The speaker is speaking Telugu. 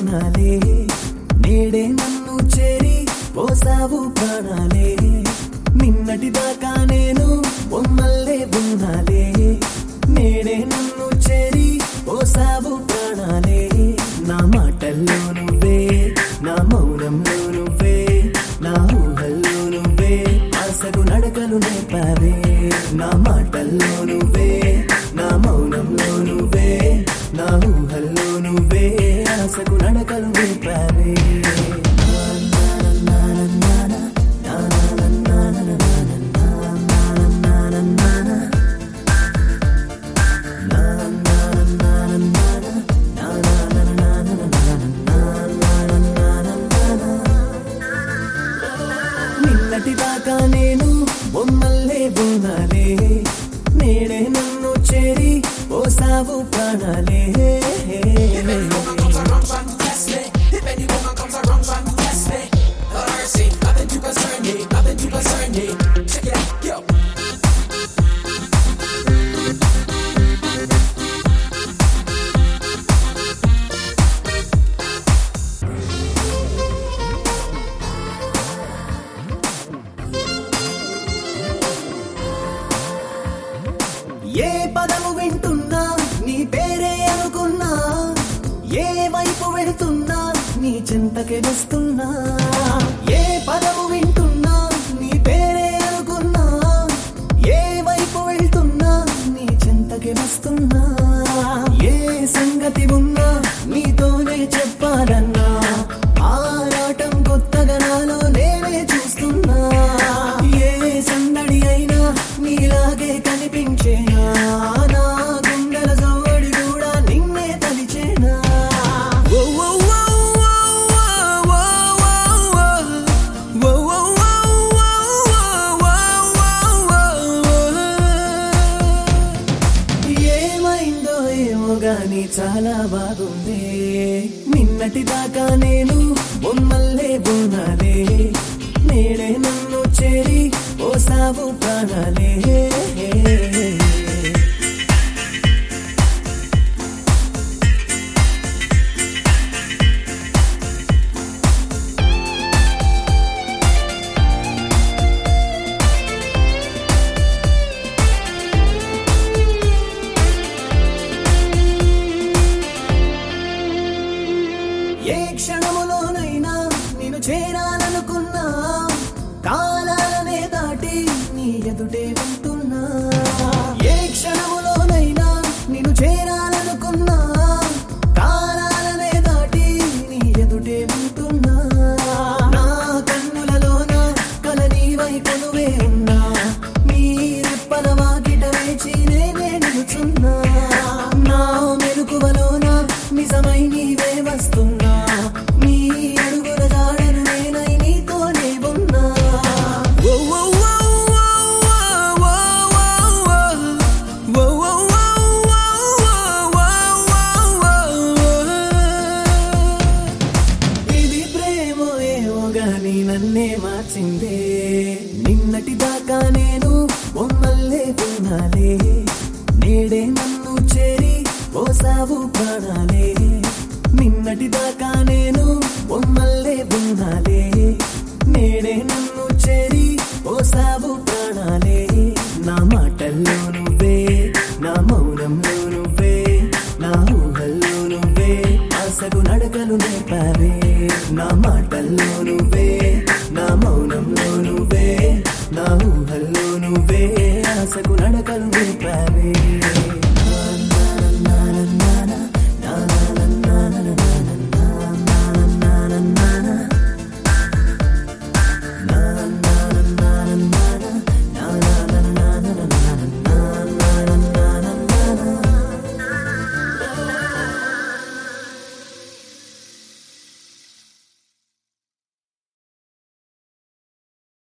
ఉన్నాలే నేడే నన్ను చేరి పోసావు ప్రాణాలే నిన్నటి దాకా నేను బొమ్మల్లే ఉన్నాలే నేడే నన్ను చేరి పోసావు ప్రాణాలే నా మాటల్లో నువ్వే నా మౌనంలో నువ్వే నా ఊహల్లో నువ్వే ఆశకు నడకలు నేర్పావే నా మాటల్లో నువ్వే నా మౌనంలో నువ్వే నా ఊహల్లో నువ్వే ఆశకు నడకలు నేర్పావే నిన్నటిదాకా నేను బొమ్మల్లే ఉన్నాలే నేడే నన్ను చేరి పోసావు ప్రాణాలే ఏ పదము వింటున్నా నీ పేరే అనుకున్నా ఏ వైపు వెళుతున్నా నీ చింతకే వస్తున్నా ఏ పదము వింటున్నా నీ పేరే అనుకున్నా ఏ వైపు వెళుతున్నా నీ చింతకే వస్తున్నా ఏ సంగతి ఉన్నా నీతోనే చెప్పాలన్నా ఆరాటం కొత్తగా నాలో నేనే చూస్తున్నా ఏ సందడి అయినా నీలాగే కనిపించేనా నా గుండెల జోడి కూడా నిన్నే తలిచేనా ఏమైందో ఏమో గాని చాలా బాగుంది నిన్నటి దాకా నేను బొమ్మల్లే ఉన్నాలే నేడే నన్ను చేరి పోసావు ప్రాణాలే ఏ క్షణములోనైనా నేను చేరాలనుకున్నా కాలాలనే దాటి నీ ఎదుటే ఉంటున్నా ఏ క్షణములోనైనా నేను చేరాలనుకున్నా కాలాలనే దాటి నీ ఎదుటే ఉంటున్నా నా కన్నులలోన కల నీవై కొలువే ఉన్నా నీ రెప్పల వాకిట వేచి నేనే నిలుచున్నా నా మెలకువలోన నిజమై నీవే వస్తున్నా నీ అడుగుల జాడను నేనై నీతోనే ఉన్నా ఇది ప్రేమో ఏమో గాని నన్నే మార్చిందే నిన్నటి దాకా నేను బొమ్మల్లే ఉన్నాలే నేడే నన్ను చేరి పోసావు ప్రాణాలే నిన్నటి దాకా నేను బొమ్మల్లే ఉన్నాలే నేడే నన్ను